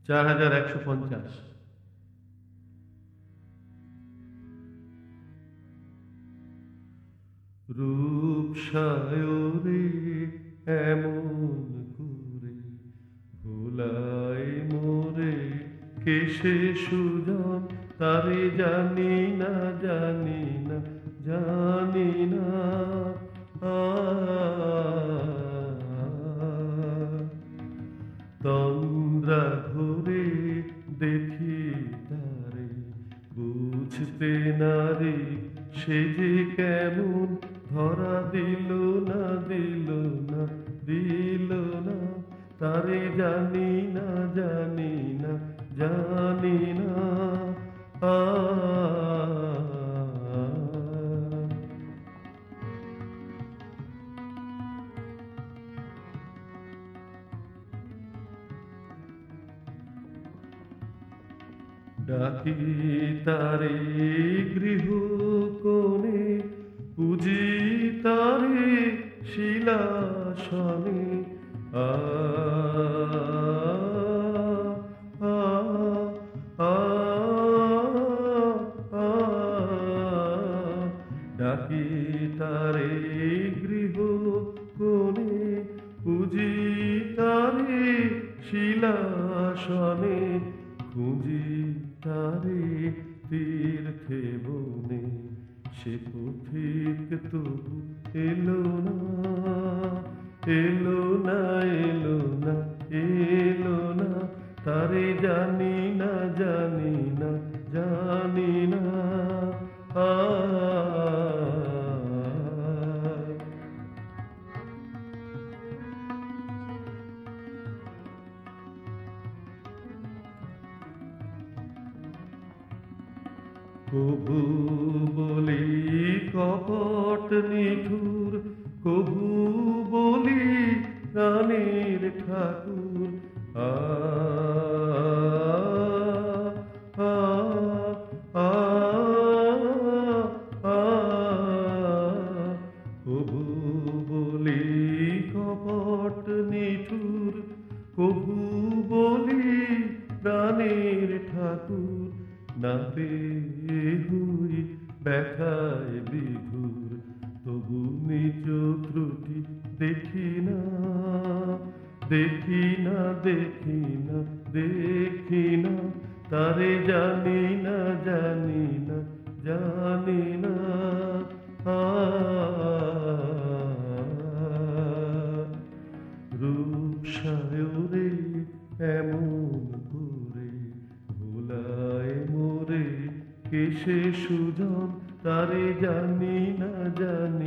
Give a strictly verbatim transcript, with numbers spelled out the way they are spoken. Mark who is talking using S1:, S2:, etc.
S1: চার হাজার একশো পঞ্চাশ। রূপ সায়রে এমন করে ভোলাই মোরে, কেশে সুজন তারে জানি না জানি না জানি না। আ তন্দ্রা ঘুরে দেখি তারে, বুঝতে নারে সে যে কেমন, ধরা দিল না দিল না দিল না, তারে জানি না জানি না জানি না। আ ডাকি তারে গৃহ কোণে, পুজি তারে শিলাসনে। আ আ আ আ ডাকি তারে গৃহ কোণে, পুজি তারে শিলাসনে। খুঁজি তারে তীর্থে বনে, সে পথিক তবু এলো না এলো না এলো না এলো না, তারে জানি না জানি না জানি না। আ কভু বলি কপট নিঠুর, কভু বলি প্রাণের ঠাকুর। আ আ আ আ কভু বলি কপট নিঠুর, কভু বলি প্রাণের ঠাকুর। না পেয়ে হুই ব্যথায় বিঘুর, তবু নিজ ত্রুটি দেখি না দেখি না দেখি না দেখি না, তারে জানি না জানি না জানি না। আ রূপ সায়রে এমন করে ভোলায় মোরে, কেশে সুজন তারে জানি না জানি